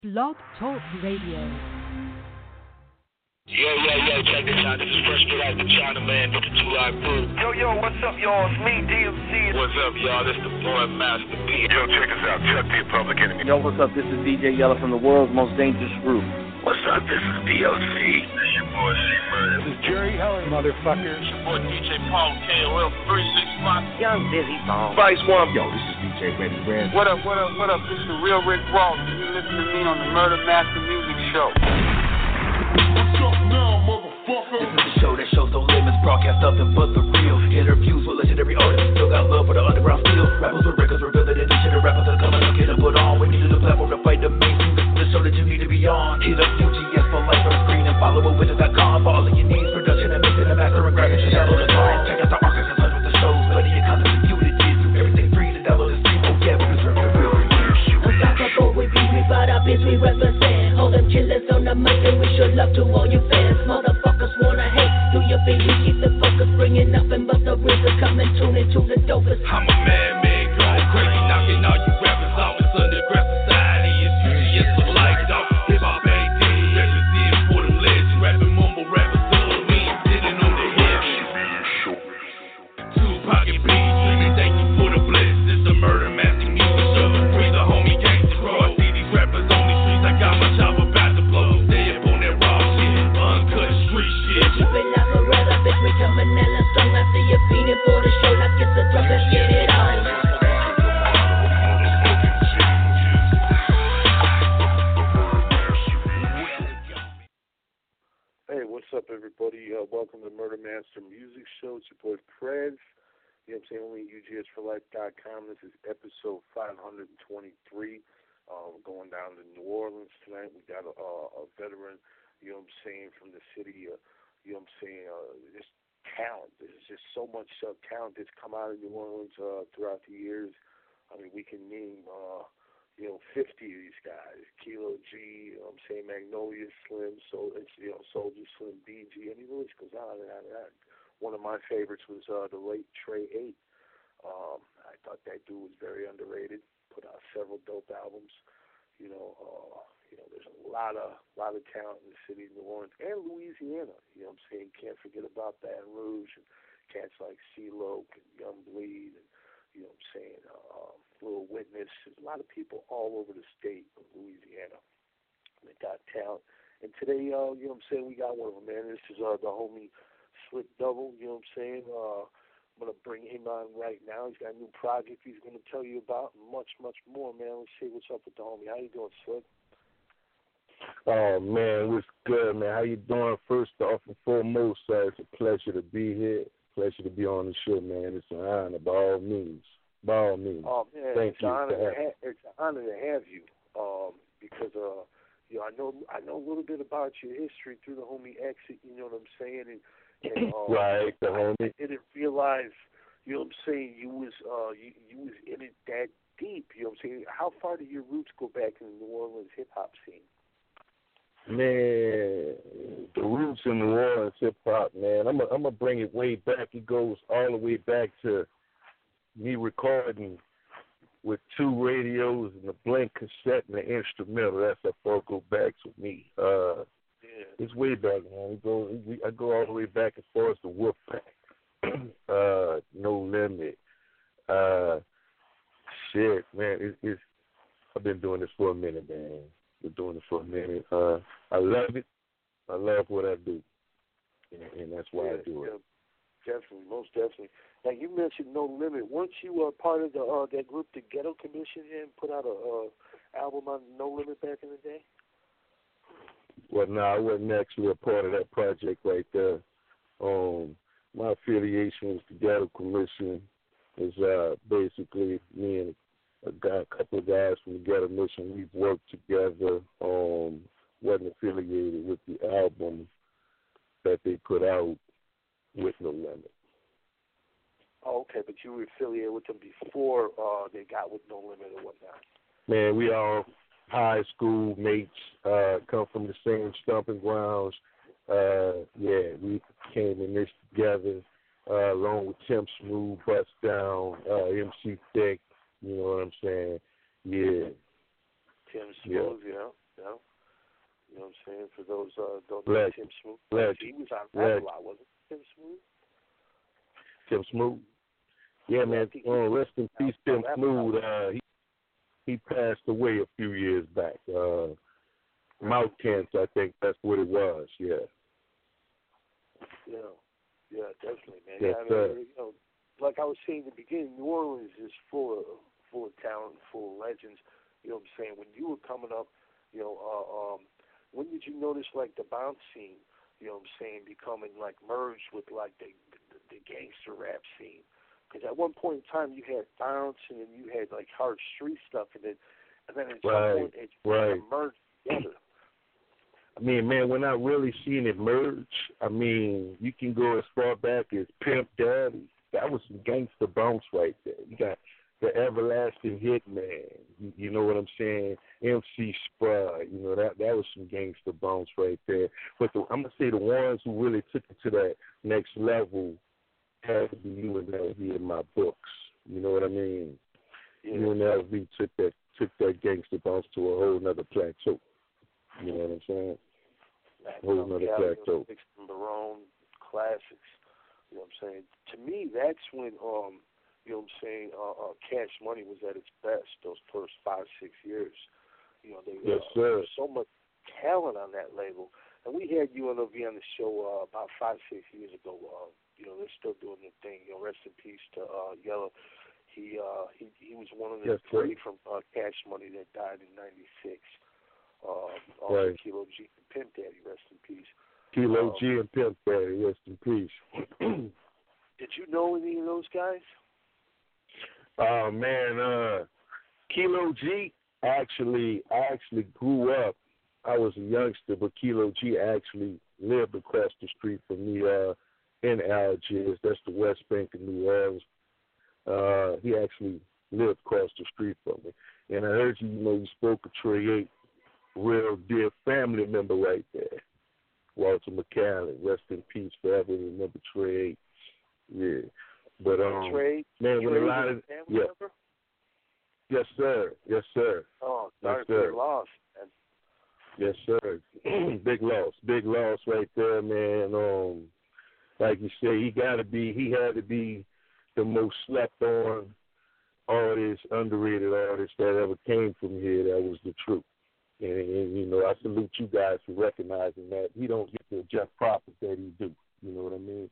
Blog Talk Radio. Yo, check this out. This is Fresh Spit out the China Man with the 2-Live Crew. Yo, what's up, y'all? It's me, DMC. What's up, y'all? This the boy Master P. Yo, check us out. Chuck the Public Enemy. Yo, what's up? This is DJ Yella from the world's most dangerous group. What's up? This is DLC. This your boy C-Murder. This is Jerry Heller, motherfucker. It's your boy DJ Paul KOL 365. Young Busy Bone. Vice One. Yo, this is DJ Ready Red. What up? This is the real Rick Ross. You listen to me on the Murder Master Music Show. What's up now, motherfucker? This is the show that shows no limits, broadcast nothing but the real. Interviews with legendary artists, still got love for the underground steel. Rappers with records revealing the niche, the rappers that coming up, get them put on. We needed a platform to fight the mainstream. This is the show that you need to be on. Hit up UGS for life on the screen and follow witness.com for all of your needs. Production and mixing and mastering, graphics, and download the song. Check out the archives and touch with the shows. Plenty of content for you to dig through. Everything free to download and stream. Oh yeah, we deserve the real reviews. Unstoppable, we be, we fight our biz, we represent. All them killers on the mic and we show love to all you fans. Motherfuckers wanna hate, do your thing, we keep the focus. Bringing nothing but the RZA, come and tune into the dopest. I'm a man, going crazy, knocking all you rappers off. It's underground society, it's UGS for life, dog. Hip-hop AD, represent for them legends. Rapping mumble rappers, so we ain't sitting on the hill. Tupac and Biggie, thank you for the bless. It's the Murder Master Music Show. Free the homie gangsters, bro. I see these rappers on these streets, I got my chopper about to blow. Stay up on that raw shit, uncut street shit. Keep it like a rather, bitch, we coming hella strong. I see you feeding for the show like it's a drug, let's get it on. Hey, what's up, everybody? Welcome to Murder Master Music Show. It's your boy Prez. You know what I'm saying? Only UGSforlife.com. This is episode 523. We're going down to New Orleans tonight. We got a veteran, you know what I'm saying, from the city. You know what I'm saying? Just talent. There's just so much talent that's come out of New Orleans throughout the years. I mean, we can name 50 of these guys. Kilo G, you know what I'm saying, Magnolia Slim, Soldier Slim, BG. I mean, the list goes on and on and on. One of my favorites was the late Trey 8. I thought that dude was very underrated. Put out several dope albums. There's a lot of talent in the city of New Orleans and Louisiana. You know what I'm saying? Can't forget about Baton Rouge and cats like CeeLo and Young Bleed and you know what I'm saying, Little Witness. There's a lot of people all over the state of Louisiana that got talent. And today, you know what I'm saying, we got one of them, man. This is the homie Slick Double, you know what I'm saying. I'm going to bring him on right now. He's got a new project he's going to tell you about and much, much more, man. Let's see what's up with the homie. How you doing, Slick? Oh, man, what's good, man? How you doing? First off and foremost, it's a pleasure to be here. Pleasure to be on the show, man. It's an honor by all means. By all means. Oh, man, Thank it's you. It's an honor to have you because, I know a little bit about your history through the homie Exit, you know what I'm saying? And right, the homie. I didn't realize, you know what I'm saying, you was in it that deep, you know what I'm saying? How far do your roots go back in the New Orleans hip-hop scene? Man, the roots in New Orleans hip-hop, man, I'm gonna bring it way back. It goes all the way back to me recording with 2 radios and a blank cassette and an instrumental. That's how far it goes back to me. It's way back, man. I go all the way back as far as the Wolfpack, No Limit. Shit, man, I've been doing this for a minute, man. Been doing it for a minute. I love it. I love what I do, and that's why I do it. Definitely, most definitely. Now, you mentioned No Limit. Weren't you part of that group, the Ghetto Commission, and put out a album on No Limit back in the day? Well, no, I wasn't actually a part of that project right there. My affiliation with the Ghetto Commission is basically me and a couple of guys from the Ghetto Mission. We've worked together. Wasn't affiliated with the album that they put out with No Limit. Oh, okay, but you were affiliated with them before they got with No Limit or whatnot. Man, we all high school mates, come from the same stomping grounds. We came in this together, along with Tim Smooth, Bust Down, MC Thick, you know what I'm saying? Yeah. Tim Smooth, yeah. for those don't know Legend. Tim Smooth. Legend. He was on Rap a lot, wasn't he, Tim Smooth? Tim Smooth. Yeah, man. Rest in peace, Tim Smooth. He passed away a few years back. Mouth cancer, I think that's what it was. Yeah. Yeah, definitely, man. Yes, I mean, like I was saying in the beginning, New Orleans is full of talent, full of legends. You know what I'm saying? When you were coming up, when did you notice like the bounce scene? You know what I'm saying? Becoming like merged with like the gangster rap scene. Because at one point in time you had bounce and then you had like hard street stuff, and then at some point it merged together. I mean, man, when I really seen it merge, I mean, you can go as far back as Pimp Daddy. That was some gangster bounce right there. You got the Everlasting Hitman. You know what I'm saying? MC Spud. You know, that was some gangster bounce right there. But I'm going to say the ones who really took it to that next level had to be UNLV in my books. You know what I mean? Yeah. UNLV took that gangster bounce to a whole nother plateau. You know what I'm saying? Whole nother plateau. Barone classics. You know what I'm saying? To me, that's when you know what I'm saying, Cash Money was at its best those first 5-6 years. You know, yes, sir. There was so much talent on that label. And we had UNLV on the show about 5-6 years ago. You know, they're still doing their thing. You know, rest in peace to Yellow. He was one of the three from Cash Money that died in '96. Also Kilo G and Pimp Daddy, rest in peace. Kilo G and Pimp Daddy, rest in peace. Did you know any of those guys? Oh man, Kilo G I actually grew up. I was a youngster, but Kilo G actually lived across the street from me in Algiers. That's the West Bank of New Orleans. He actually lived across the street from me. And I heard you spoke of Trey 8, real dear family member right there. Walter McCallan, rest in peace forever. Remember Trey 8. Yeah. But Trey, man, with a lot of member? Yes, sir. Yes, sir. Oh, yes, sir. Lost. Yes, sir. Big loss right there, man. Like you say, he had to be the most slept on artist, underrated artist that ever came from here. That was the truth. And you know, I salute you guys for recognizing that. He don't get the just profit that he do. You know what I mean?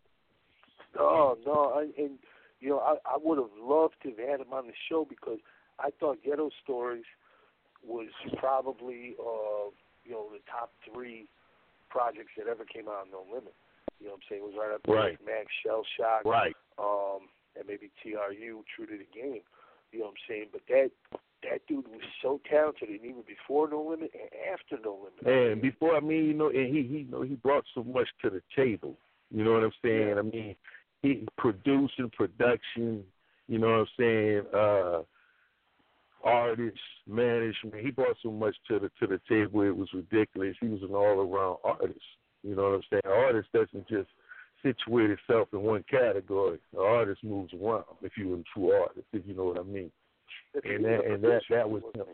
No, and you know, I would have loved to have had him on the show because I thought Ghetto Stories was probably the top 3 projects that ever came out on No Limit. You know what I'm saying? It was right up there with Max Shell Shock, and maybe TRU, True to the Game. You know what I'm saying? But that dude was so talented, and even before No Limit and after No Limit. And before, I mean, and he brought so much to the table. You know what I'm saying? I mean, he producing, production, you know what I'm saying, artist, management. He brought so much to the table, it was ridiculous. He was an all-around artist. You know what I'm saying? An artist doesn't just situate itself in one category. The artist moves around if you're a true artist, if you know what I mean. And that was him.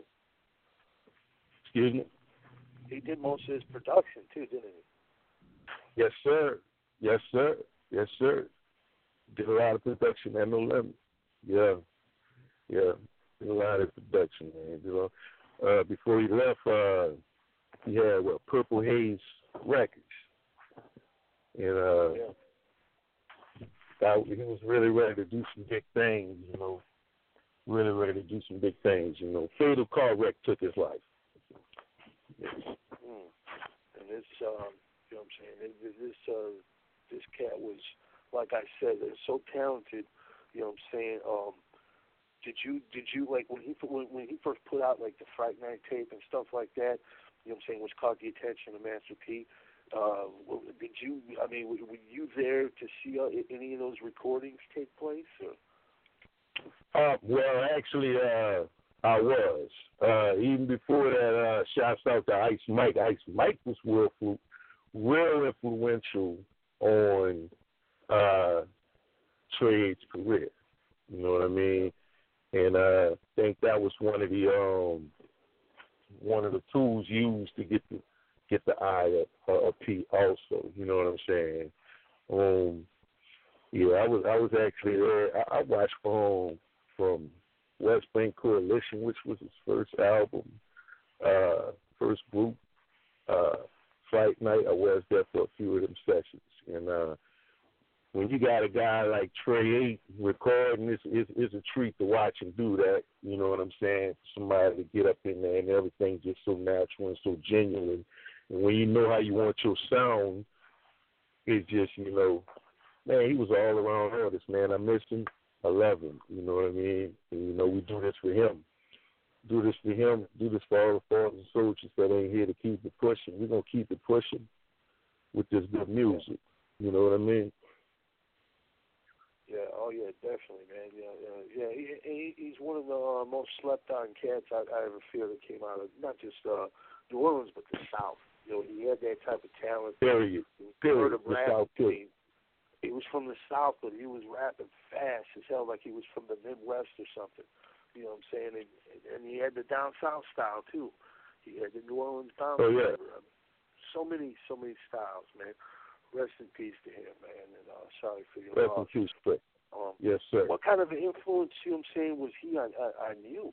Excuse me? He did most of his production, too, didn't he? Yes, sir. Yes, sir. Yes, sir. Did a lot of production at No Limit. Yeah. Did a lot of production, man. You know, before he left, he had Purple Haze Records, and he was really ready to do some big things. You know, really ready to do some big things. You know, fatal car wreck took his life. And this, you know what I'm saying? This cat was, like I said, so talented. You know what I'm saying? Did you like when he first put out like the Fright Night tape and stuff like that? You know what I'm saying? Which caught the attention of Master P. Did you? I mean, were you there to see any of those recordings take place? Or? Well, actually, I was. Even before that, shouts out to Ice Mike. Ice Mike was real influential on Trey 8's career. You know what I mean? And I think that was one of the tools used to get get the eye of Pete also. You know what I'm saying? Yeah, I was actually there. I watched from West Bank Coalition, which was his first album, first group, Fight Night. I was there for a few of them sessions, and when you got a guy like Trey 8 recording, it's a treat to watch him do that. You know what I'm saying? Somebody to get up in there and everything just so natural and so genuine. And when you know how you want your sound, it's just, you know, man, he was all around artist, man. I miss him. I love him. You know what I mean? And, you know, we do this for him. Do this for him. Do this for all the fathers and soldiers that ain't here to keep it pushing. We're going to keep it pushing with this good music. You know what I mean? Yeah, oh yeah, definitely, man. Yeah. He's one of the most slept-on cats I ever feel that came out of not just New Orleans, but the South. You know, he had that type of talent. Period. The South too. He was from the South, but he was rapping fast as hell, like he was from the Midwest or something. You know what I'm saying? And he had the down South style too. He had the New Orleans down. Oh yeah. So many styles, man. Rest in peace to him, man, and sorry for your Rest loss. in peace, Fred. Yes, sir. What kind of an influence, you know what I'm saying, was he on you?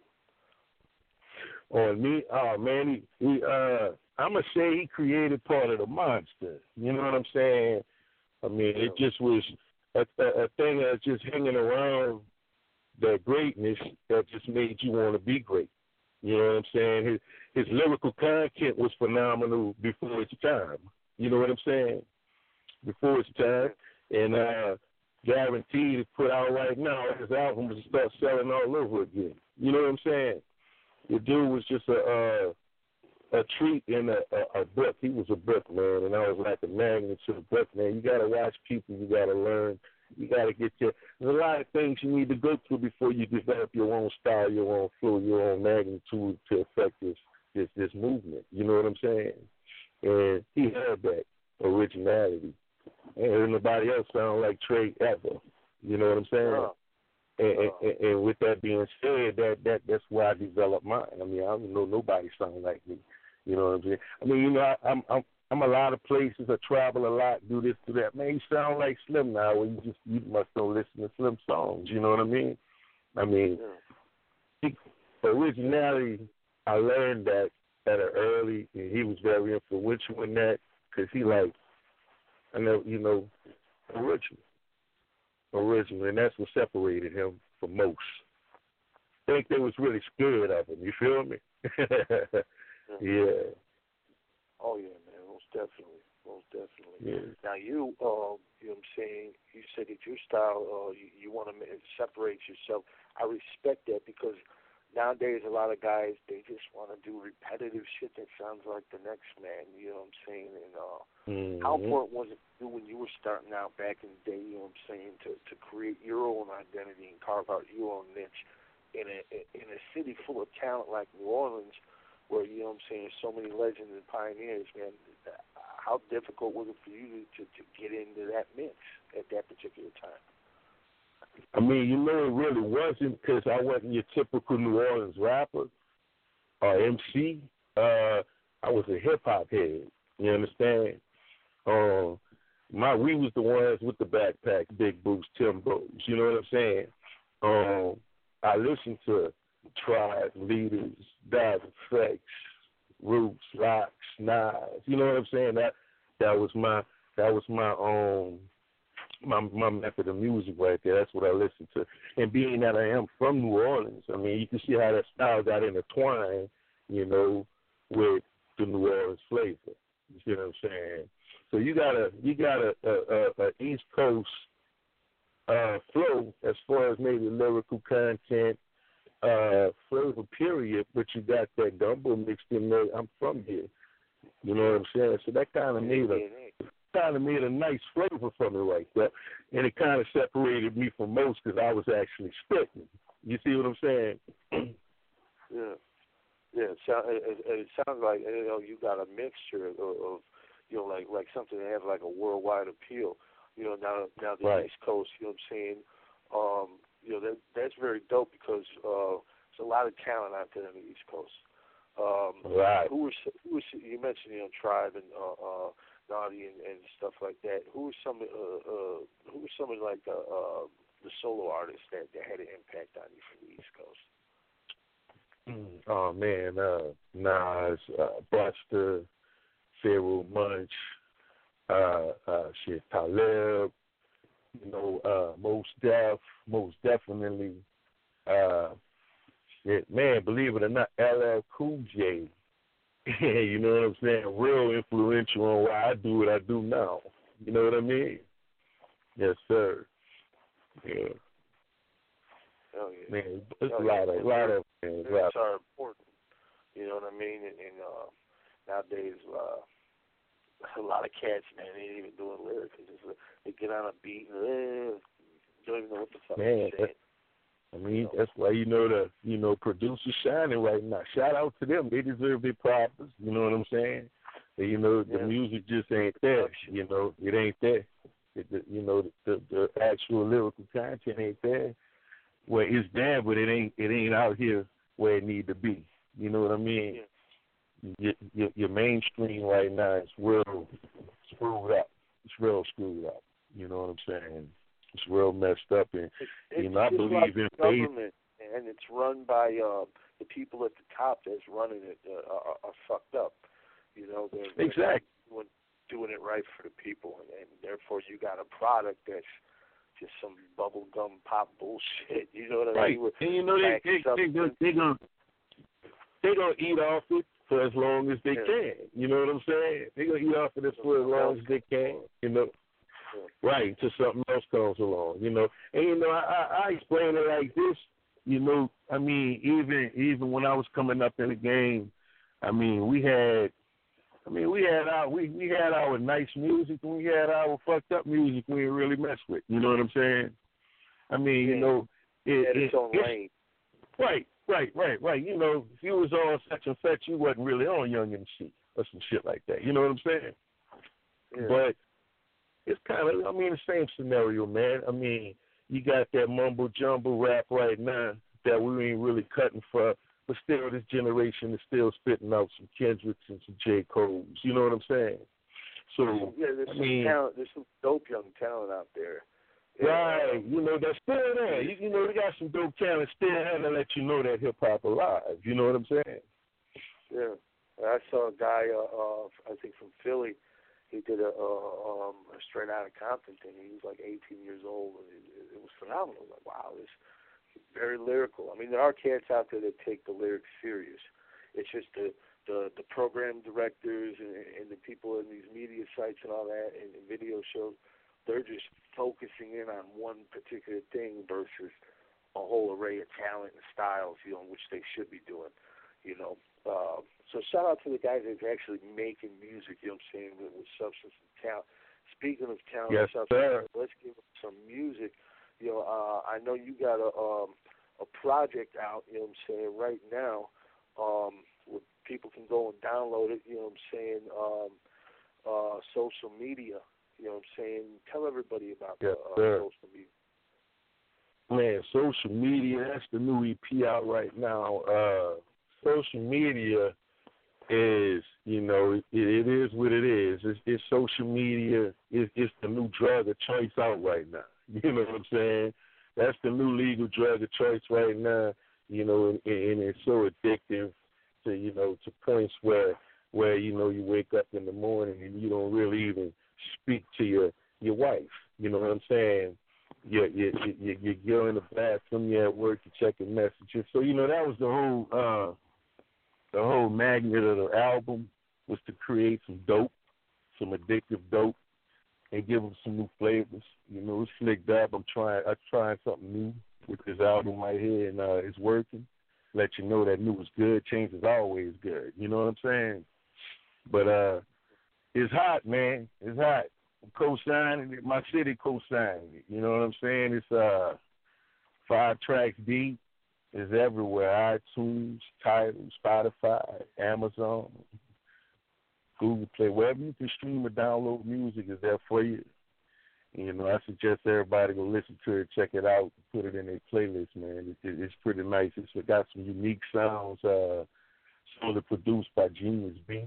On me? Oh, man, he I'm going to say he created part of the monster. You know what I'm saying? I mean, it just was a thing that's just hanging around that greatness that just made you want to be great. You know what I'm saying? His lyrical content was phenomenal before its time. You know what I'm saying? Before its time, and guaranteed to put out right now, his album will start selling all over again. You know what I'm saying? The dude was just a treat in a book. He was a book, man, and I was like a magnet to the book, man. You got to watch people. You got to learn. You got to get there's a lot of things you need to go through before you develop your own style, your own flow, your own magnitude to affect this movement. You know what I'm saying? And he had that originality. And nobody else sound like Trey ever. You know what I'm saying? And with that being said, that's why I developed mine. I mean, I don't know nobody sound like me. You know what I'm saying? I mean, you know, I'm a lot of places. I travel a lot, do this, do that. Man, you sound like Slim now. Well, you must don't listen to Slim songs. You know what I mean? I mean, originality. I learned that at an early, and he was very influential in that because he like. I know, you know, original, and that's what separated him from most. I think they was really scared of him. You feel me? Yeah. Oh yeah, man, most definitely. Yeah. Now you know what I'm saying? You said that your style, you want to separate yourself. I respect that because nowadays a lot of guys they just want to do repetitive shit that sounds like the next man. You know what I'm saying? And how important was it to you when you were starting out back in the day? You know what I'm saying? To create your own identity and carve out your own niche in a city full of talent like New Orleans, where you know what I'm saying, so many legends and pioneers. Man, how difficult was it for you to get into that mix at that particular time? I mean, you know, it really wasn't because I wasn't your typical New Orleans rapper or MC. I was a hip hop head. You understand? We was the ones with the backpacks, big boots, Timbos. You know what I'm saying? I listened to Tribe, Leaders, Dive Effects, Roots, Locks, Nas. You know what I'm saying? That was my method of music right there. That's what I listened to. And being that I am from New Orleans, I mean, you can see how that style got intertwined, you know, with the New Orleans flavor. You see what I'm saying? So you got a East Coast flow as far as maybe lyrical content, flavor period, but you got that gumbo mixed in there. I'm from here. You know what I'm saying? So that kind of made a nice flavor for me right there, and it kind of separated me from most because I was actually spitting. You see what I'm saying? Yeah. It sounds like you got a mixture of like something that has like a worldwide appeal. Now the right. East Coast. You know what I'm saying? That's very dope because there's a lot of talent out there on the East Coast. Right. Who were you mentioned, Tribe and Naughty and stuff like that. Who were some of like the solo artists that had an impact on you from the East Coast? Oh man, Nas, Buster, Pharaoh Munch, Talib, most definitely. Man, believe it or not, LL Cool J. You know what I'm saying? Real influential on why I do what I do now. You know what I mean? Yes, sir. Yeah. Oh yeah. Man, it's a lot of man. Lyrics are important. You know what I mean? And nowadays, a lot of cats, man, they ain't even doing lyrics. They get on a beat and don't even know what the fuck they're saying. I mean, that's why producers shining right now. Shout out to them. They deserve their props. You know what I'm saying? The music just ain't there. It ain't there. The actual lyrical content ain't there. Well, it's there, but it ain't out here where it need to be. You know what I mean? Yeah. Your mainstream right now is real screwed up. It's real screwed up. You know what I'm saying? It's real messed up, and I believe like in government, and it's run by the people at the top that's running it are fucked up. They're exactly doing it right for the people, and therefore you got a product that's just some bubblegum pop bullshit. You know what I mean? And they're gonna eat off it for as long as they can. You know what I'm saying? They're gonna eat off of it for as long as they can. Right, until something else comes along. And I explain it like this. I mean, even when I was coming up in the game, I mean, we had our nice music and we had our fucked up music we didn't really mess with. You know what I'm saying? I mean, its own lane. Right. If you was on such and such, you wasn't really on Young MC or some shit like that. You know what I'm saying? Yeah. But it's kind of, the same scenario, man. I mean, you got that mumbo jumbo rap right now that we ain't really cutting for, but still this generation is still spitting out some Kendricks and some J. Coles. You know what I'm saying? So, there's some dope young talent out there. Right, that's still there. They got some dope talent still there to let you know that hip hop alive. You know what I'm saying? Yeah, I saw a guy, I think from Philly. He did a Straight Outta Compton thing. He was like 18 years old. It was phenomenal. Like, wow, this is very lyrical. I mean, there are cats out there that take the lyrics serious. It's just the program directors and the people in these media sites and all that and video shows. They're just focusing in on one particular thing versus a whole array of talent and styles, which they should be doing, So shout out to the guys that's actually making music, what I'm saying, with substance and talent. Speaking of talent and substance, let's give them some music. I know you got a project out, what I'm saying, right now, where people can go and download it, what I'm saying, social media. What I'm saying? Tell everybody about social media. Man, social media, that's the new EP out right now. Social media is, it is what it is. It's social media. It's the new drug of choice out right now. You know what I'm saying? That's the new legal drug of choice right now, and it's so addictive to points where you wake up in the morning and you don't really even speak to your wife. You know what I'm saying? You go in the bathroom, you're at work, you're checking messages. So, that was the whole magnet of the album was to create some dope, some addictive dope, and give them some new flavors. It's slicked up. I'm trying something new with this album right here, and it's working. Let you know that new is good. Change is always good. You know what I'm saying? But it's hot, man. It's hot. I'm co-signing it. My city co-signing it. You know what I'm saying? It's 5 tracks deep. It's everywhere. iTunes, Tidal, Spotify, Amazon, Google Play. Wherever you can stream or download music is there for you. I suggest everybody go listen to it, check it out, put it in their playlist, man. It's pretty nice. It's got some unique sounds. solely produced by Genius Beats,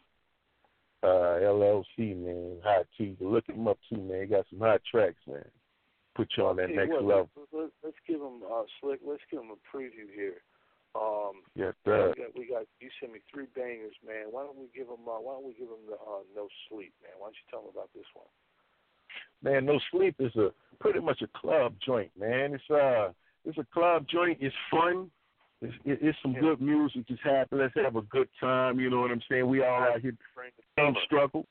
LLC, man, hot key. Look him up too, man. He got some hot tracks, man. Put you on that next level. Let's give him Slick. Let's give him a preview here. Yes, sir. We got. You sent me 3 bangers, man. Why don't we give him the No Sleep, man? Why don't you tell him about this one? Man, No Sleep is pretty much a club joint, man. It's a club joint. It's fun. It's some good music. Just happy. Let's have a good time. You know what I'm saying? We all out here. Same struggle.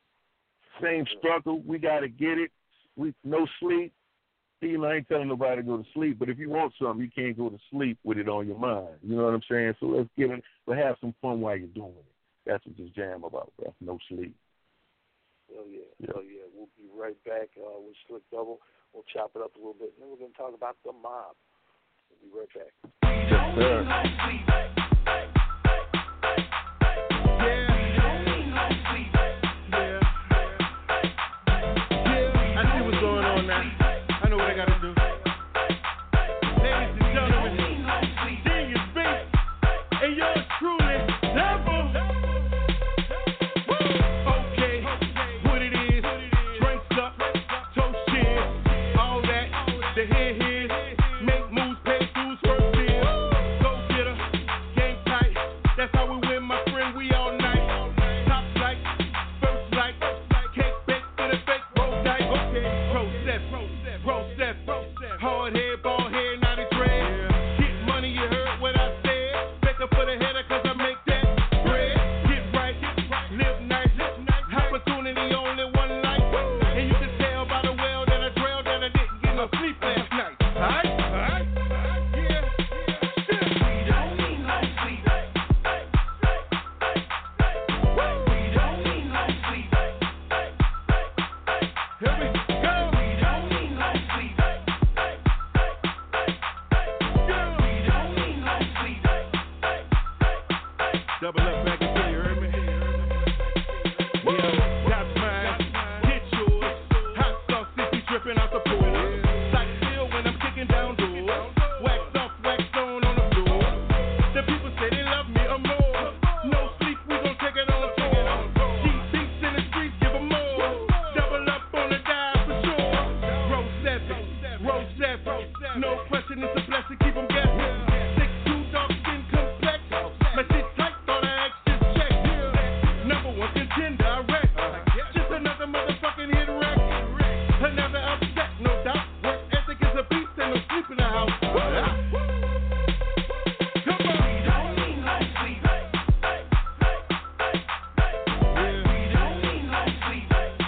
We got to get it. No sleep. You know, I ain't telling nobody to go to sleep, but if you want something, you can't go to sleep with it on your mind. You know what I'm saying? So let's have some fun while you're doing it. That's what this jam about, bro. No sleep. Oh yeah. We'll be right back with Slick Double. We'll chop it up a little bit, and then we're going to talk about the mob. We'll be right back. Yes, sir. I see what's going on now. I know what I gotta do. Ladies and gentlemen, Genius Beats, and yours truly, Double. Okay, what it is, drinks up, toast shit, all that, the head, make moves, pay dues, first in, go get her, game tight, that's how we win, my friend, we all night, top flight, first light, cake baked to the fake, roll dice, okay, process, hard head, ball head, not a dread, get money, you heard what I said, back up for the header, cause I make that bread, get right, live nice, opportunity only one life, and you can tell by the well that I trailed that I didn't get no sleep last night, alright, yeah, we don't need no sleep, we don't need no sleep, here we go, we don't need no sleep, we don't need no sleep, double up back again, you heard me? Yeah, that's mine, get yours, hot sauce if you dripping out the pool, like feel when I'm kicking down doors, wax off, wax on the floor, the people say they love me or more, no sleep, we gon' take it on tour, deep beats in the streets, give 'em more, double up on the dive for sure, roll 7, no question, it's a blessing, keep 'em guessing, 6'2", dark skin complex, my shit tight, thought I asked this check, number 1 contender, I wreck, just another motherfucking hit wreck, another upset, no doubt, work ethic is a beast, and no sleep in the house, come on, we don't need no sleep, we don't need no sleep, we don't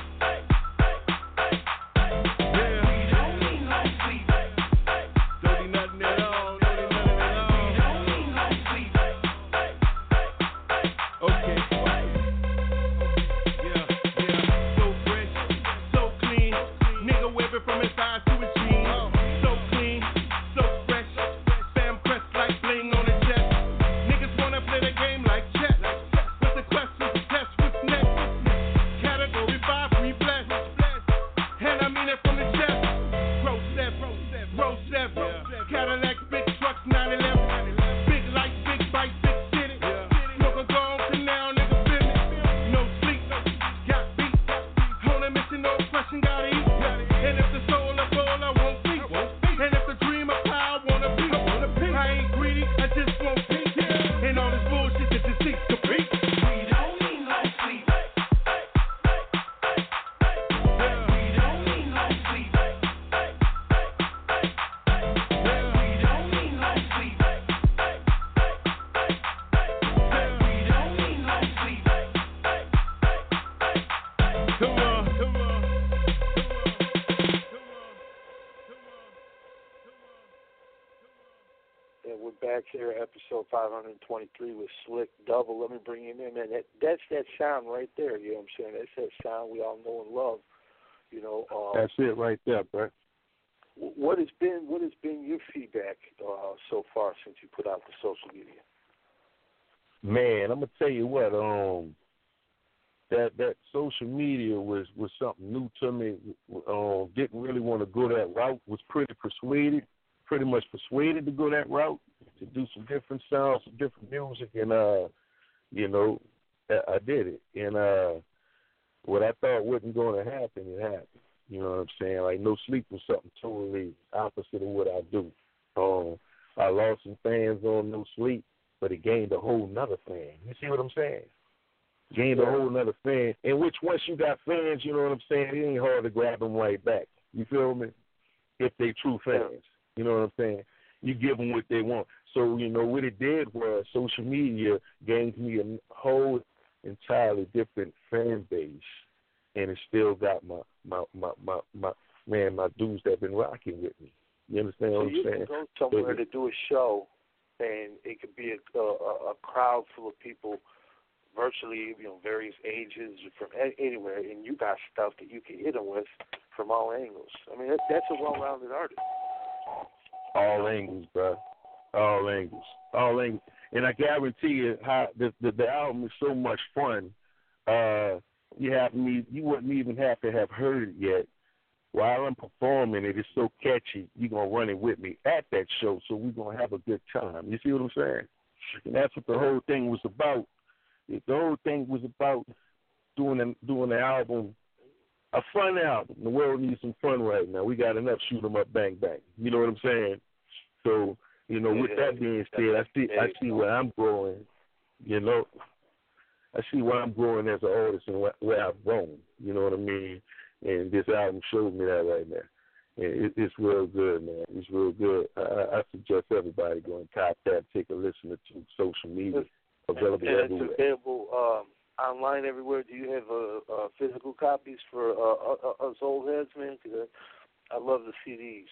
need no sleep, don't need nothing at all, we don't need no sleep, okay, yeah, so fresh, so clean, nigga whipping from his eyes to his jeans, so clean, so fresh, fam pressed like bling on his chest, niggas wanna play the game like chess, what's the question, test, what's next, category 5, we blessed, and I mean it from the chest, row 7, Cadillacs, big trucks, 911, big lights, big bikes, big city, smoke a gone canal, nigga feel me, no sleep, got beat, on a mission, no question, gotta eat, and if the soul of all, I won't sleep, and if the dream of power, I wanna be, I ain't greedy, I just want peace, and all this bullshit that you seek to beat, we don't need no sleep, we don't need no sleep, we don't need no sleep, we don't need no sleep, come on. And we're back here, episode 523 with Slick Double. Let me bring him in, man. That's that sound right there. You know what I'm saying? That's that sound we all know and love. You know. That's it right there, bro. What has been your feedback so far since you put out the social media? Man, I'm gonna tell you what. That social media was something new to me. Didn't really want to go that route. Was pretty persuaded pretty much persuaded to go that route, to do some different sounds, some different music, and you know, I did it. And what I thought wasn't going to happen, it happened. You know what I'm saying? Like No Sleep was something totally opposite of what I do. I lost some fans on No Sleep, but it gained a whole nother fan. You see what I'm saying? Gained a whole nother fan. And which once you got fans, you know what I'm saying, it ain't hard to grab them right back. You feel me? If they true fans. You know what I'm saying? You give them what they want. So, you know, what it did was social media gained me a whole entirely different fan base. And it still got my dudes that been rocking with me. You understand what I'm saying? So you can go somewhere to do a show, and it could be a crowd full of people, virtually, you know, various ages from anywhere, and you got stuff that you can hit them with from all angles. I mean, that's a well-rounded artist. All angles, bro. All angles. All angles. And I guarantee you, how the album is so much fun. You wouldn't even have to have heard it yet. While I'm performing it, it's so catchy, you're going to run it with me at that show, so we're going to have a good time. You see what I'm saying? And that's what the whole thing was about. The whole thing was about doing the album, a fun album. The world needs some fun right now. We got enough shoot 'em up, bang, bang. You know what I'm saying? So, you know, with that being said, I see where I'm growing, you know. I see where I'm growing as an artist and where I've grown. You know what I mean? And this album showed me that right now. And it's real good, man. It's real good. I suggest everybody go and cop that, take a listen to social media. Available everywhere. It's available online everywhere. Do you have physical copies for us old heads, man? Because I love the CDs.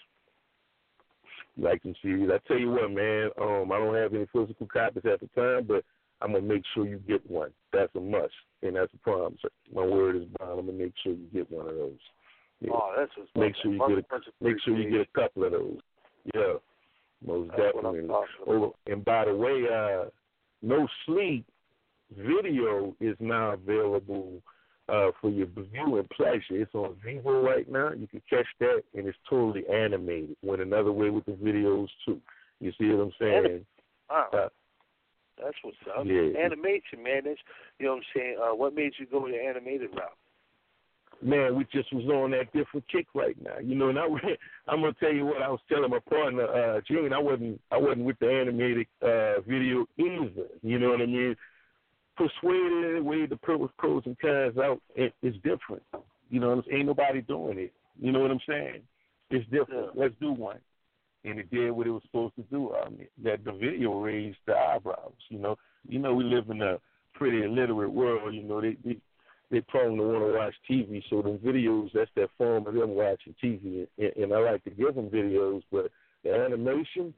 Like them CDs. I tell you what, man, I don't have any physical copies at the time, but I'm going to make sure you get one. That's a must, and that's a promise. My word is bond. I'm going to make sure you get one of those. Yeah. Oh, that's what's make sure you get a couple of those. Yeah, most definitely. Oh, and by the way, No Sleep video is now available for your view and pleasure. It's on Vivo right now. You can catch that, and it's totally animated. Went another way with the videos, too. You see what I'm saying? Wow. That's what's up. Yeah. Animation, man. That's, you know what I'm saying? What made you go the animated route? Man, we just was on that different kick right now. You know, and I'm gonna tell you what I was telling my partner, June. I wasn't with the animated video either. You know what I mean? Persuaded, weighed the pros and cons out. It's different. You know what I'm saying? Ain't nobody doing it. You know what I'm saying? It's different. Yeah. Let's do one. And it did what it was supposed to do. I mean, that the video raised the eyebrows. You know, we live in a pretty illiterate world. You know, they prone to want to watch TV, so the videos, that's their form of them watching TV. And I like to give them videos, but the animation,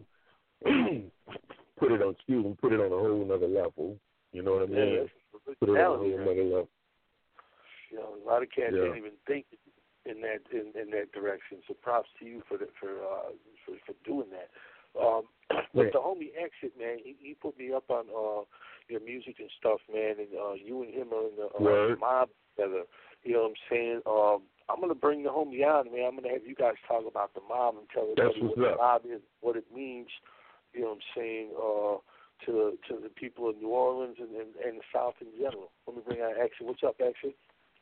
put it on a whole nother level. You know what I mean? Yeah, put it on a whole nother level. You know, a lot of cats didn't even think in that direction. So props to you for doing that. But the homie Exit, man, he put me up on your music and stuff, man, and you and him are in the mob together. You know what I'm saying? I'm gonna bring the homie on, man. I'm gonna have you guys talk about the mob and tell everybody what the mob is, what it means. You know what I'm saying? To the people of New Orleans and the South in general. Let me bring on Exit. What's up, Exit?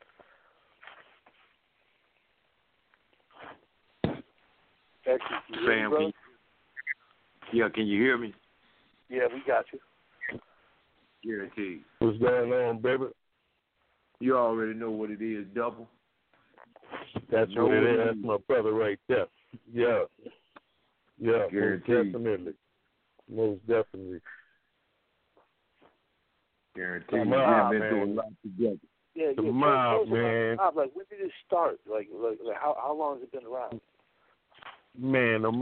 Sam, can you hear me? Yeah, we got you. Guaranteed. What's going on, baby? You already know what it is, Double. That's what it is. That's my brother right there. Yeah. Yeah, guaranteed. Most definitely. Guaranteed. We've been doing a lot together. Yeah, the mob, man. Like, when did it start? Like how long has it been around? Man, the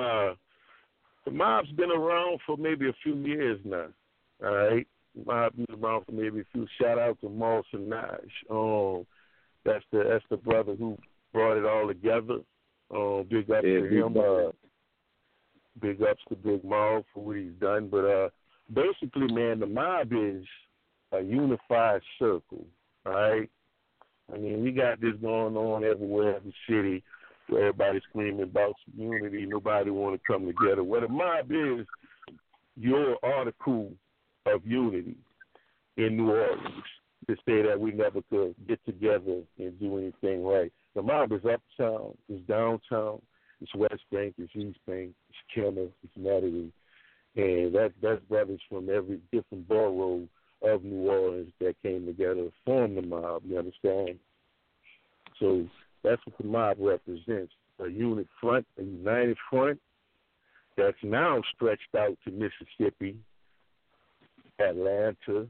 mob's been around for maybe a few years now. All right, the mob been around for maybe a few. Shout out to Moss and Naj. That's the brother who brought it all together. Big ups to him. Big ups to Big Mal for what he's done. But basically, man, the mob is a unified circle. All right. I mean, we got this going on everywhere, every city. everybody screaming about some unity. Nobody want to come together. What a mob is your article of unity in New Orleans to say that we never could get together and do anything right. The mob is uptown, it's downtown, it's West Bank, it's East Bank, it's Kenner, it's Metairie, and that's brothers from every different borough of New Orleans that came together to form the mob, you understand? So that's what the mob represents, a unit front, a united front that's now stretched out to Mississippi, Atlanta,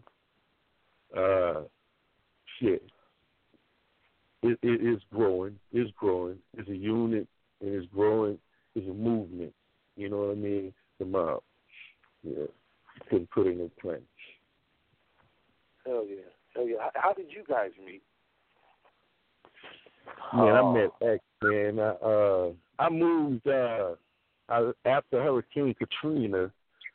It is growing. It's growing. It's a unit, and it's growing. It's a movement. You know what I mean? The mob. Yeah. Couldn't put it in plan. Hell yeah. Hell yeah. How did you guys meet? Man, I met X, man. I moved after Hurricane Katrina.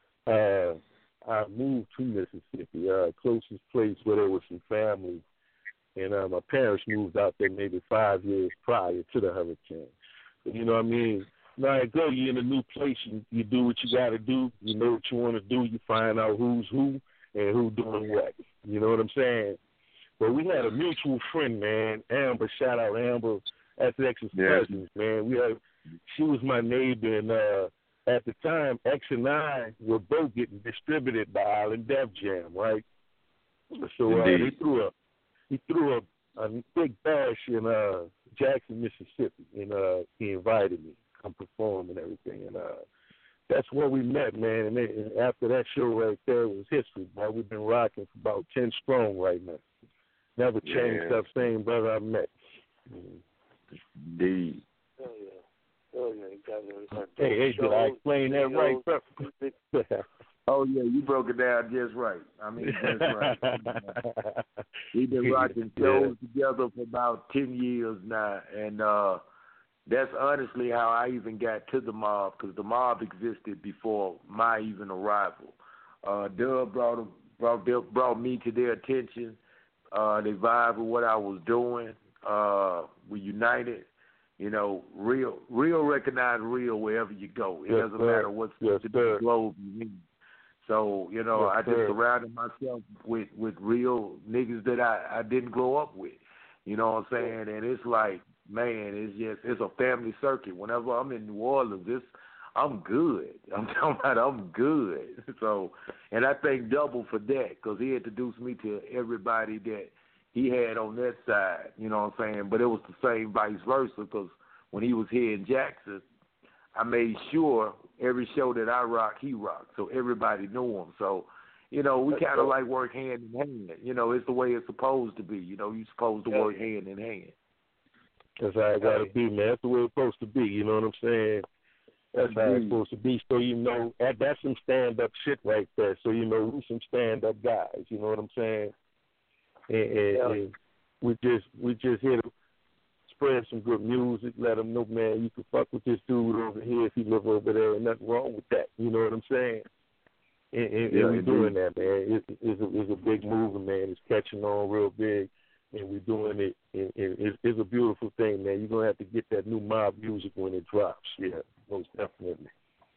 I moved to Mississippi, closest place where there was some family. And my parents moved out there maybe 5 years prior to the hurricane. But you know what I mean? Now I go, you're in a new place, you do what you got to do. You know what you want to do. You find out who's who and who doing what. You know what I'm saying? But we had a mutual friend, man, Amber. Shout out Amber. That's X's cousins, man. She was my neighbor, and at the time, X and I were both getting distributed by Island Def Jam, right? So he threw a big bash in Jackson, Mississippi, and he invited me to come perform and everything. And that's where we met, man. And after that show right there, it was history, man. We've been rocking for about 10 strong right now. Never changed that same brother I met. Indeed. Hell yeah. Oh, yeah. You got it. Hey, did I explain that right, bro? Oh, yeah, you broke it down just right. I mean, just right. We've been rocking shows together for about 10 years now, and that's honestly how I even got to the mob, because the mob existed before my even arrival. Dub brought me to their attention. They vibed with what I was doing. We united. You know, real recognize real wherever you go. It doesn't matter what the globe you mean. So, you know, I just surrounded myself with real niggas that I didn't grow up with. You know what I'm saying? And it's like, man, it's a family circuit. Whenever I'm in New Orleans, I'm good. I'm talking about I'm good. So, and I thank Double for that, because he introduced me to everybody that he had on that side, you know what I'm saying? But it was the same vice versa, because when he was here in Jackson, I made sure every show that I rocked, he rocked, so everybody knew him. So, you know, we kind of like work hand in hand. You know, it's the way it's supposed to be. You know, you're supposed to work hand in hand. That's how it got to be, man. That's the way it's supposed to be, you know what I'm saying? That's how it's supposed to be. So, you know, that's some stand-up shit right there. So, you know, we some stand-up guys, you know what I'm saying? And we just here to spread some good music, let them know, man, you can fuck with this dude over here if you live over there, and nothing wrong with that. You know what I'm saying? And we're doing that, man. It's a big movement, man. It's catching on real big, and we're doing it. And it's a beautiful thing, man. You're going to have to get that new mob music when it drops. Yeah, most definitely.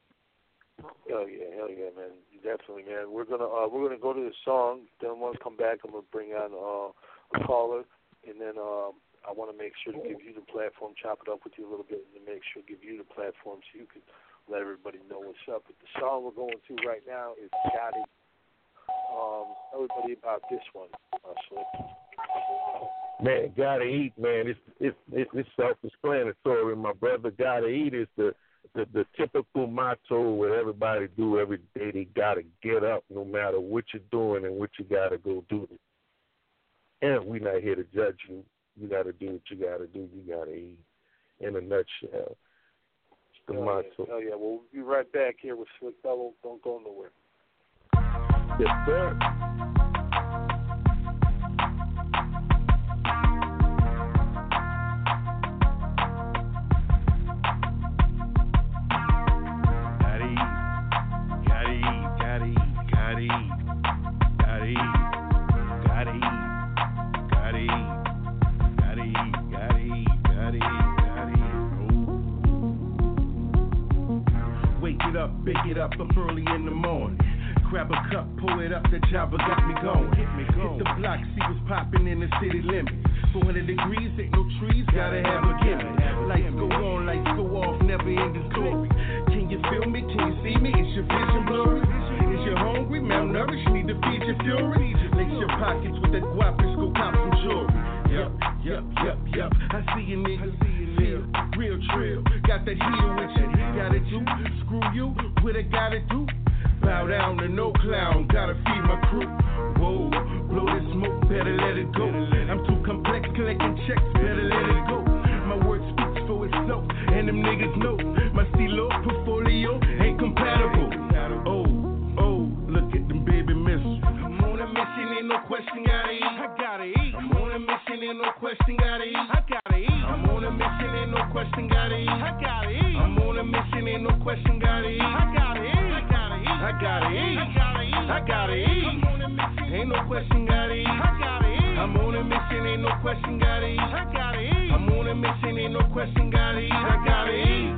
Hell yeah, man. Definitely, man. We're gonna go to the song. Then when we come back, I'm gonna bring on a caller, and then I want to make sure to give you the platform, chop it up with you a little bit, and to make sure to give you the platform so you can let everybody know what's up. But the song we're going to right now is Gotti. Tell everybody about this one, Slick. Man, gotta eat, man. It's self-explanatory. My brother, gotta eat is the typical motto what everybody do every day. They gotta get up no matter what you're doing and what you gotta go do. And we're not here to judge you. You gotta do what you gotta do. You gotta eat. In a nutshell, it's the motto. Oh yeah. Well, we'll be right back here with Slick Double. Don't go nowhere. Yes, sir. up early in the morning. Grab a cup, pull it up, the jobber got me going. Hit the block, see what's popping in the city limits. 400 degrees, ain't no trees, gotta have a gimmick. Lights go on, lights go off, never ending story. Can you feel me? Can you see me? Is your vision blurry? Is you hungry, malnourished, need to feed your fury? Lace your pockets with that guap, let's go cop some jewelry. Yup. I see you niggas, real trill. Got that heater with you, gotta do. Screw you, what I gotta do? Bow down to no clown, gotta feed my crew. Whoa, blow this smoke, better let it go. I'm too complex, collecting checks, better let it go. My word speaks for itself, and them niggas know. My stilo portfolio ain't compatible. Oh, look at them baby missiles. I'm on a mission, ain't no question, gotta eat. I gotta eat. I'm on a mission, ain't no question, gotta eat. I gotta eat. I'm on a mission, ain't no question, gotta eat. I gotta eat. I'm on a mission, ain't no question, gotta eat. I gotta eat. I gotta eat. I gotta eat. Ain't no question, gotta eat. I gotta eat. I'm on a mission, ain't no question, gotta eat. I gotta eat. I'm on a mission, ain't no question, gotta eat. I gotta eat.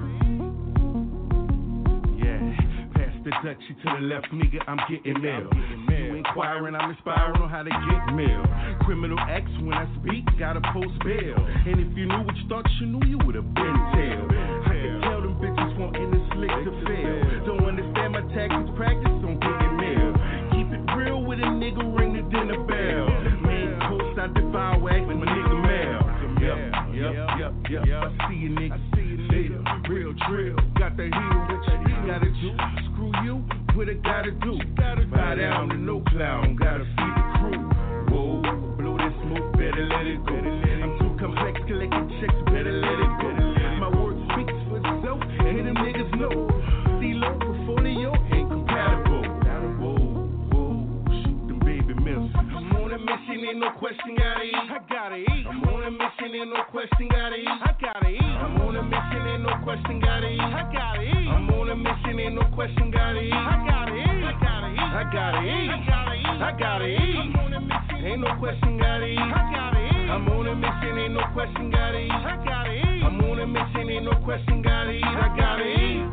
The Dutchie to the left, nigga, I'm getting mail. You inquiring, I'm inspiring on how to get mail. Criminal acts when I speak, gotta post bail. And if you knew what you thought you knew, you would've been tell. I can tell them bitches wanting the slick to fail. Don't understand my tactics, practice on getting mail. Keep it real with a nigga, ring the dinner bell. Main coast, I devour, act my nigga mail. Yup. I see you nigga, real drill. Got the heater with you, gotta do. Screw you, what I gotta do? Bow down to no clown, gotta feed the crew. Whoa, blow this smoke, better let it go. I'm too complex, collecting checks, better let it go. My word speaks for itself, and them niggas know. C-Lo portfolio ain't compatible. Whoa, shoot them baby missiles. I'm on a mission, ain't no question, gotta eat. I gotta eat. I'm on a mission, ain't no question, gotta eat. I gotta eat. I'm on a mission, ain't no question, gotta eat. I gotta eat. I'm on a mission, ain't no question, gotta eat. I gotta eat. I gotta eat. I gotta eat. Ain't no question, gotta eat. I gotta eat. I'm on a mission, ain't no question, gotta eat. I gotta eat. I'm on a mission, ain't no question, gotta eat. I gotta eat.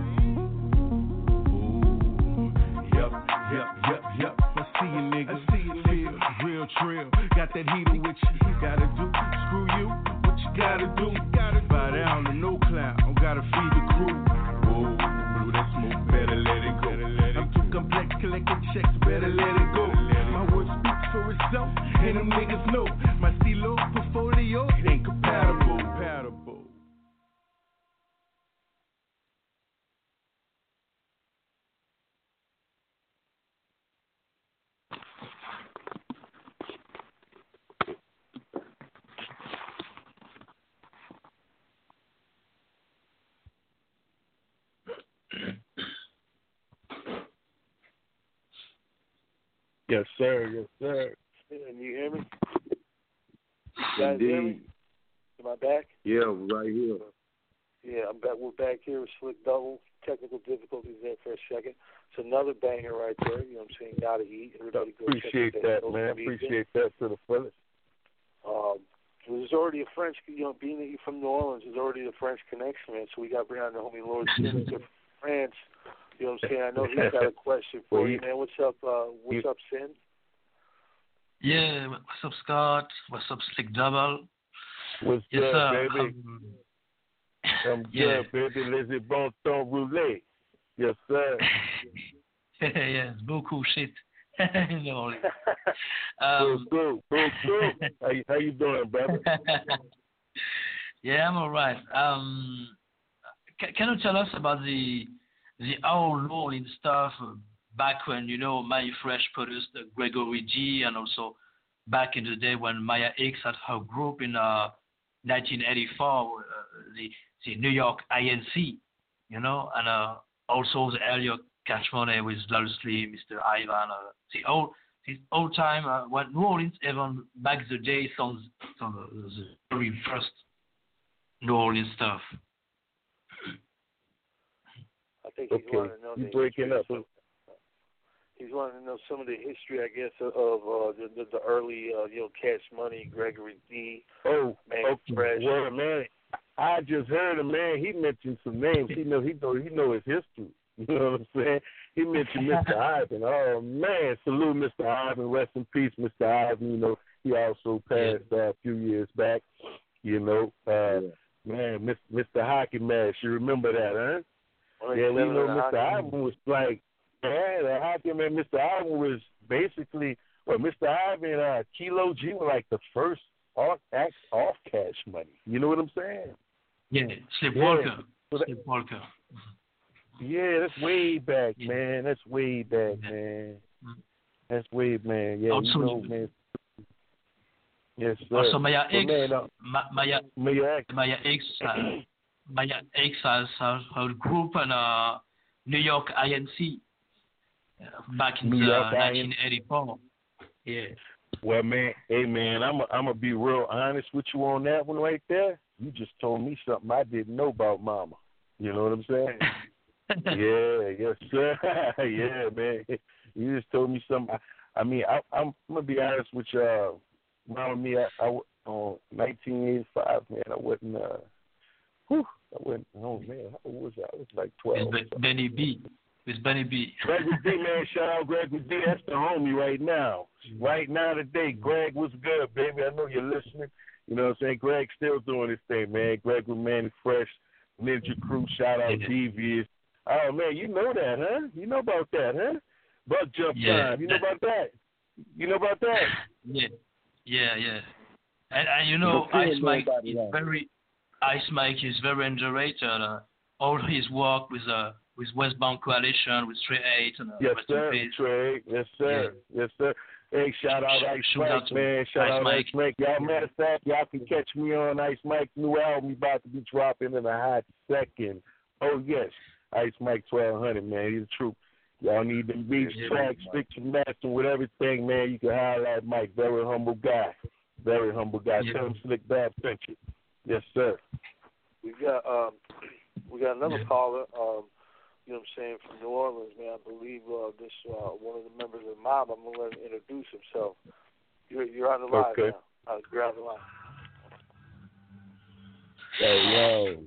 Yup. I see you nigga, real trill. Got that heater with you, gotta do. Screw you, what you gotta do? Bow down to no clown, gotta feed the crew. Whoa, blow that smoke, better let it go. I'm too complex, collecting checks, better let it go. My word speaks for itself, and them niggas know. My stilo portfolio ain't compatible. Yes, sir. Can you hear me? You guys hear me? Am I back? Yeah, right here. Yeah, I'm back. We're back here with Slick Double. Technical difficulties there for a second. It's another banger right there. You know what I'm saying? Gotta eat. Everybody go appreciate that, man. Appreciate that to the fullest. There's already a French, being that you're from New Orleans, there's already a French connection, man. So we got to bring on the homie Lord Sims from France. You know what I'm saying? I know he's got a question for you, man. What's up, Sin? Yeah, what's up, Scott? What's up, Slick Double? What's yes, up, baby? I'm yeah. good, baby. Laissez bon temps rouler. Yes, sir. Yes, beaucoup shit. No. Cool. How you doing, brother? Yeah, I'm all right. Can you tell us about the old New Orleans stuff back when, Maya Fresh produced Gregory G, and also back in the day when Maya X had her group in 1984, the New York INC, and also the earlier Cash Money with Lulsley, Mr. Ivan, the old time when New Orleans, even back the day, sounds the very first New Orleans stuff. I think he's wanting to know. You're breaking up. He's wanting to know some of the history, I guess, of the early, Cash Money, Gregory D. Man, Fresh. Well, man, I just heard him, man. He mentioned some names. He know his history. You know what I'm saying? He mentioned Mr. Ivan. Oh, man, salute Mr. Ivan. Rest in peace, Mr. Ivan. You know, he also passed a few years back. You know, man, Mr. Hockey Mask. You remember that, huh? Well, yeah, we know Mr. Ivan was like, the hockey man, Mr. Ivan was basically, Mr. Ivan, Kilo G were like the first off-cash money. You know what I'm saying? Yeah, Sleepwalker. Sleepwalker. Yeah, that's way back, man. That's way back, man. That's way, man. Yeah, also, you know, man. Yes, sir. Also, Maya X, Maya X has a group in New York INC back in 1984. Yeah. Well, man, hey, man, I'm gonna be real honest with you on that one right there. You just told me something I didn't know about Mama. You know what I'm saying? Yeah, yes, sir. Yeah, man. You just told me something. I mean, I'm gonna be honest with you. Mama, me, I 1985, man. I wasn't. Oh man, how old was I? I was like 12. Benny B. It's Benny B. Gregory D, man. Shout out Gregory D. That's the homie right now. Right now today, Greg, what's good, baby? I know you're listening. You know what I'm saying? Greg's still doing his thing, man. Greg with Manny Fresh, Ninja Crew. Shout out Devious. Oh man, you know that, huh? You know about that, huh? Buck Jump Time. You know about that? You know about that? Yeah. And you know, Ice Mike is very underrated. All his work with West Bank Coalition, with Stray 8, and yes, sir. Stray 8. Yes, sir. Yeah. Yes, sir. Hey, shout out Ice Mike, man. Shout out Ice Mike. Y'all, matter of fact, y'all can catch me on Ice Mike's new album. About to be dropping in a hot second. Oh yes, Ice Mike 1200, man. He's the truth. Y'all need them beats, tracks, picture matching with everything, man. You can highlight Mike. Very humble guy. Very humble guy. Tell him Slick Bab sent you. Yes, sir. We got another caller. You know what I'm saying, from New Orleans, man. I believe this one of the members of the mob. I'm gonna let him introduce himself. You're on the line now. You're on the line. Yo.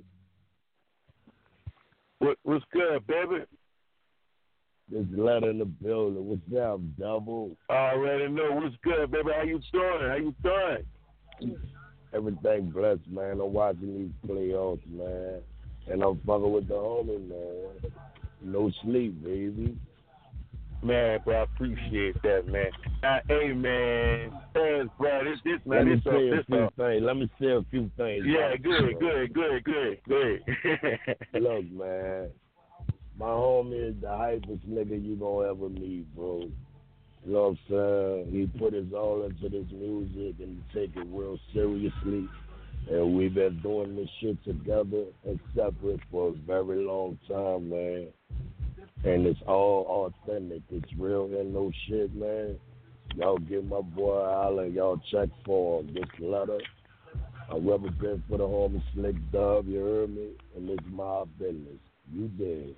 What's good, baby? There's a letter in the building. What's up, Double? I already know. What's good, baby? How you doing? Everything blessed, man. I'm watching these playoffs, man. And I'm fucking with the homie, man. No sleep, baby. Man, bro, I appreciate that, man. Hey, man. Thanks, bro. This, man. Let me say a few things. Yeah, good. Look, man. My homie is the hypest nigga you gonna ever meet, bro. You know what I'm saying? He put his all into this music and take it real seriously. And we've been doing this shit together and separate for a very long time, man. And it's all authentic. It's real and no shit, man. Y'all give my boy a holler. Y'all check for him. This letter, I represent for the homie Slick Dub, you heard me? And it's my business. You did.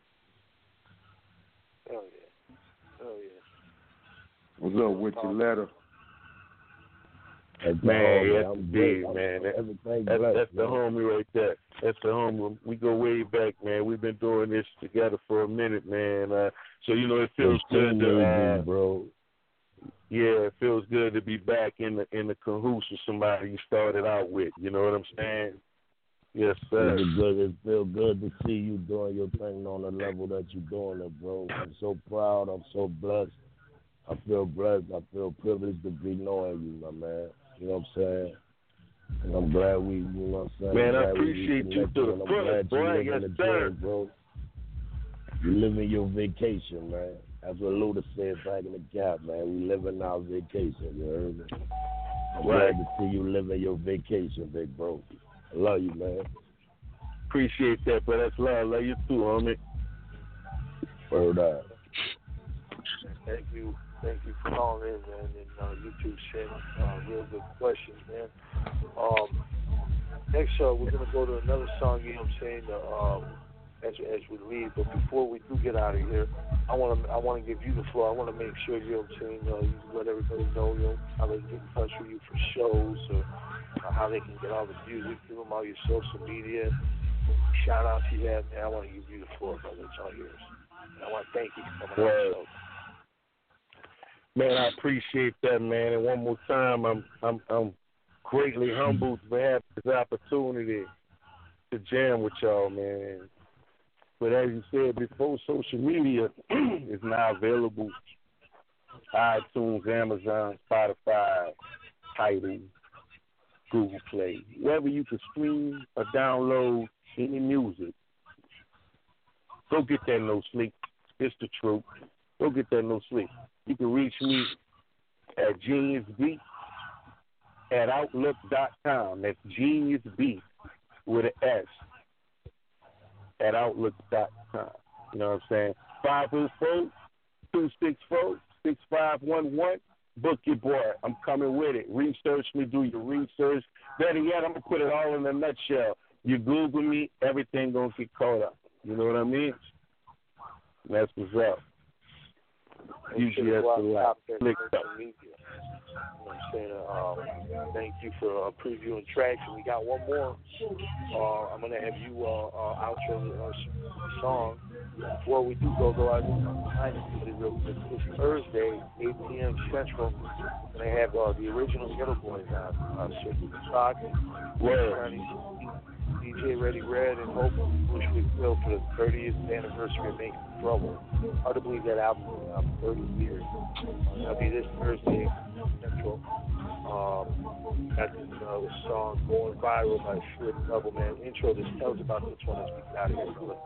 Hell yeah. What's up with your letter? Man, that's big, man. That's the homie right there. That's the homie. We go way back, man. We've been doing this together for a minute, man. So, you know, it feels good to, bro. Yeah, it feels good to be back in the cahoots with somebody you started out with. You know what I'm saying? Yes, sir. It feels good to see you doing your thing on the level that you're doing it, bro. I'm so proud. I'm so blessed. I feel blessed. I feel privileged to be knowing you, my man. You know what I'm saying? And I'm glad you know what I'm saying? Man, I appreciate you to the fullest, boy. Yes, sir. Bro. You living your vacation, man. That's what Luda said back in the Gap, man. We living our vacation, you heard me? I'm glad to see you living your vacation, big bro. I love you, man. Appreciate that, bro. That's love. I love you too, homie. Word up. Thank you for calling in, man, and YouTube channel. Real good questions, man. Next, we're gonna go to another song. You know what I'm saying? As we leave, but before we do get out of here, I want to give you the floor. I want to make sure, you know what I'm saying, you let everybody know, how they get in touch with you for shows or how they can get all the music. Give them all your social media. shout-outs you have, man, I want to give you the floor, brother. It's all yours. And I want to thank you for coming on the show. Man, I appreciate that, man. And one more time, I'm greatly humbled to have this opportunity to jam with y'all, man. But as you said before, social media is now available. iTunes, Amazon, Spotify, Tidal, Google Play. Wherever you can stream or download any music, go get that No Sleep. It's the truth. Go get that No Sleep. You can reach me at geniusbeat@outlook.com. That's geniusbeat with an S at outlook.com. You know what I'm saying? 504-264-6511. Book your boy. I'm coming with it. Research me. Do your research. Better yet, I'm going to put it all in a nutshell. You Google me, everything going to get caught up. You know what I mean? That's what's up. UGS for life. Flicked up. You know what I'm saying? Thank you for previewing tracks. And we got one more. I'm going to have you outro the song. Before we do go, though, I just want to remind everybody real quick. This Thursday, 8 p.m. Central, and they have the original Ghetto Boys on. Circuit Talk. DJ Ready Red and Hope Bush with Phil for the 30th anniversary of Making Trouble. Hard to believe that album has been 30 years. That'll be this Thursday, Central. Got this song Going Viral by Slick Double, man. Intro, this tells about this one as we get out of here, brother.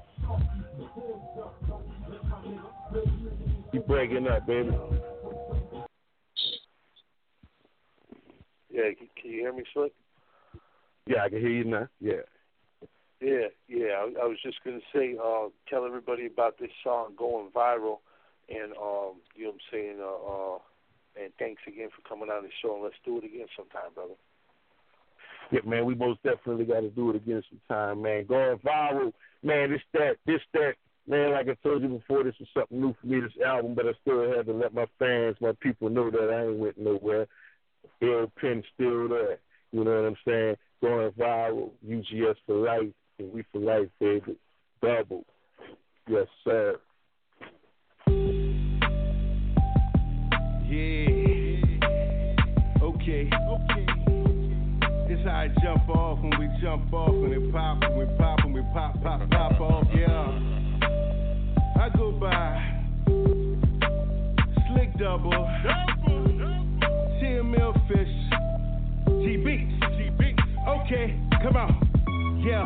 You breaking up, baby. Yeah, can you hear me, Slick? Yeah, I can hear you now. Yeah. I was just going to say, tell everybody about this song Going Viral, and, you know what I'm saying, and thanks again for coming on the show, and let's do it again sometime, brother. Yeah, man, we most definitely got to do it again sometime, man. Going Viral, man, this, that. Man, like I told you before, this is something new for me, this album, but I still had to let my fans, my people know that I ain't went nowhere. Ill Pen still there. You know what I'm saying? Going Viral, UGS for life, and we for life, baby. Double. Yes, sir. Yeah. Okay. This how I jump off when we jump off, and it pop, and we pop, and we pop off, yeah. I go by Slick Double, TML Fish, G-Beats. Okay, come on. Yeah.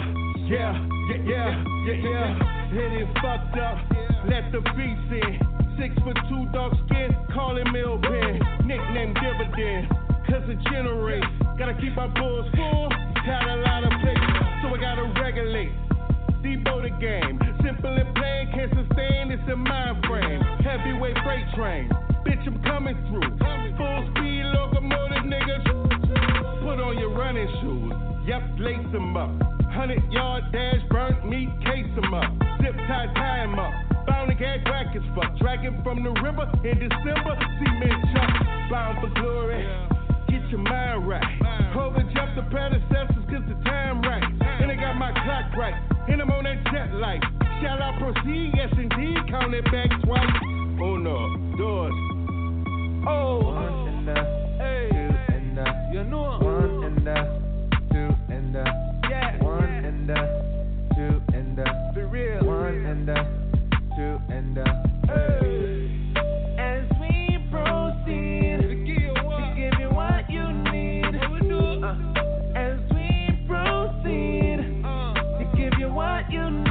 Hit it fucked up, let the beats in. 6'2" dark skin, call him Milpen. Nickname Dividend, cause it generates. Gotta keep my bulls full, got a lot of places, so I gotta regulate. Debo the game, simple and plain, can't sustain, it's a mind frame. Heavyweight freight train, bitch I'm coming through. Full speed locomotive niggas, put on your running shoes. Yep, lace them up. 100-yard dash, burnt meat, case them up. Zip tie him up. Bound to get whack as fuck. Dragging from the river in December. Cement chunk, bound for glory. Get your mind right. Overjump the predecessors cause the time right. And I got my clock right. And I'm on that jet light. Shall I proceed? Yes indeed. Count it back twice. Oh no, doors. Oh. One and two and you know. One and two and yeah. One and two and the real. One and two and hey. As we proceed to give you what you need. As we proceed to give you what you need.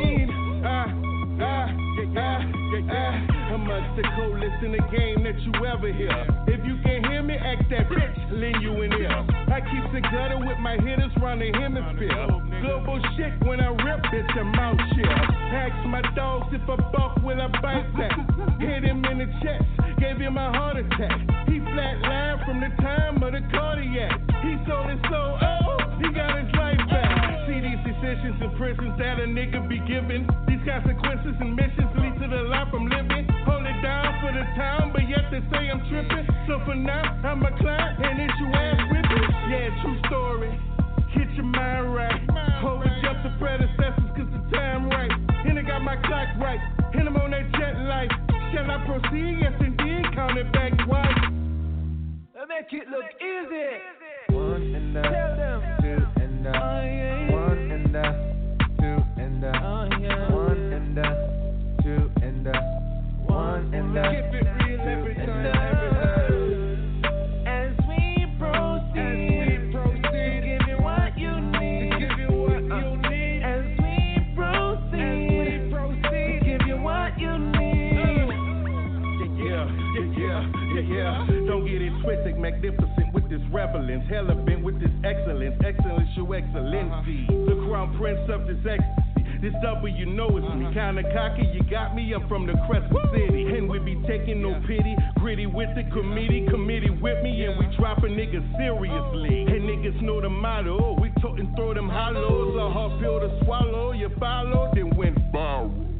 I'm the coolest in the game that you ever hear. If you can't hear me, act that bitch, lean you in here. I keep the gutter with my hitters round the hemisphere. Global shit when I rip, bitch, I'm out shit. Ask my dogs if I buck, will I bite back? Hit him in the chest, gave him a heart attack. He flatlined from the time of the cardiac. He sold his soul, he got his life back. See these decisions in prisons that a nigga be given. These consequences and missions lead to the life I'm living. Hold it down for the town, but yet they say I'm tripping. So for now, I'm a client and it's your ass with it. Yeah, true story. Get your mind right. Hold it up the predecessor. proceed, yes indeed, count it back twice. Make it look easy. 1 and a, 2 and a, 1 and a, 2 and a, 1 and a, 2 and a, 1 and a, 2 and a. As we proceed, give you what you need. As we proceed, give you what you need. Yeah. Don't get it twisted, magnificent with this relevance, hella bent with this excellence, your excellency. The crown prince of this ecstasy. This W, you know it's me. Kinda cocky, you got me. I'm from the Crescent City, and we be taking no pity. Gritty with the committee with me, and we dropping niggas seriously. And niggas know the motto. We tote and throw them hollows, a hard pill to swallow. You follow, then went viral.